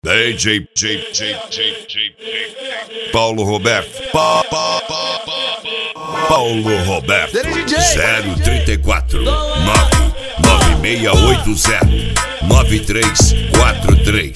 DJ Paulo Roberto. Paulo Roberto. 034 99680 9343.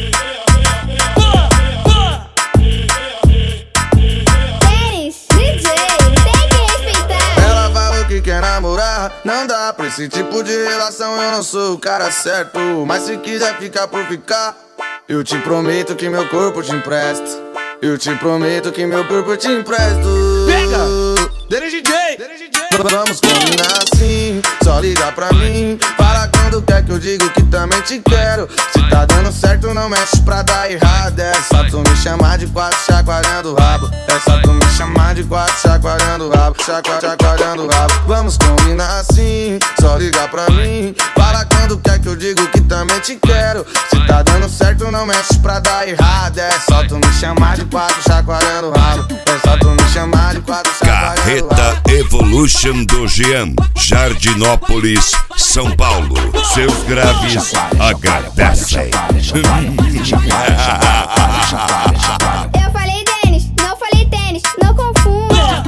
Quer namorar, não dá pra esse tipo de relação. Eu não sou o cara certo, mas se quiser ficar por ficar, eu te prometo que meu corpo te empresto. Eu te prometo que meu corpo te empresto. Pega! DJ! Vamos combinar assim, só liga pra mim. Fala quando quer que eu digo que também te quero. Se tá dando certo não mexe pra dar errado. É só tu me chamar de quatro chacoalhando o rabo. É só tu me chamar de quatro chacoalhando o rabo. Chacoalhando o rabo. Vamos combinar assim, só liga pra mim. Fala quando quer que eu digo que também te quero. Se tá dando certo não mexe pra dar errado. É só tu me chamar de quatro chacoalhando o rabo. É só tu me chamar de quatro chacoalhando o rabo. Carreta Evolution do Jean, Jardinópolis, São Paulo. Seus graves agradecem. Eu falei Denis, não falei tênis, não confunda.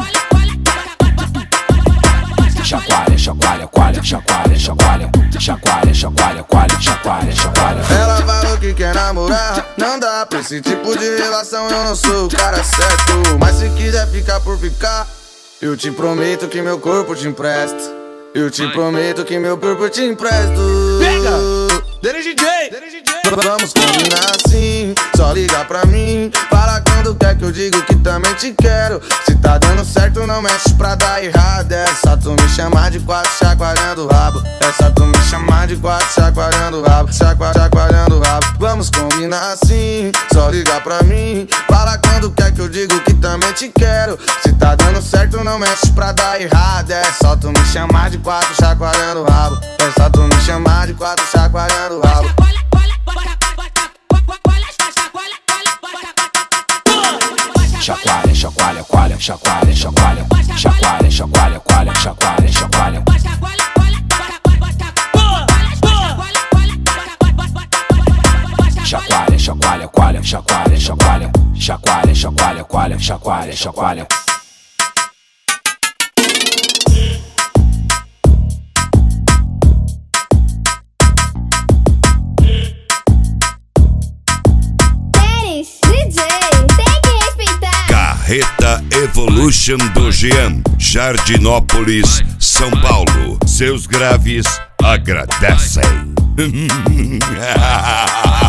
Chacoalha, chacoalha, coalha, chacoalha, chacoalha, chacoalha, chacoalha, coalha, chacoalha, chacoalha. Ela falou que quer namorar, não dá pra esse tipo de relação. Eu não sou o cara certo, mas se quiser ficar por ficar, eu te prometo que meu corpo te empresto. Eu te prometo que meu corpo te empresto. Pega! DJ! Vamos combinar assim, só liga pra mim. Fala quando quer que eu digo que também te quero. Se tá dando certo não mexe pra dar errado. É só tu me chamar de quatro chacoalhando o rabo. É só tu me chamar de quatro chacoalhando o rabo. Chacoalhando o rabo. Vamos combinar assim, só liga pra mim. Fala quando quer que eu digo que também te quero. Se tá dando certo não mexe pra dar errado. É só tu me chamar de quatro chacoalhando o rabo. É só tu me chamar de quatro chacoalhando o rabo. Chacoalha, chacoalha, coalha, chacoalha, chacoalha, chacoalha, chacoalha, coalha, chacoalha, chacoalha. Chacoalha, chacoalha, coalha, chacoalha, chacoalha, chacoalha, chacoalha, coalha, chacoalha, chacoalha. Carreta Evolution do Jean, Jardinópolis, São Paulo. Seus graves agradecem.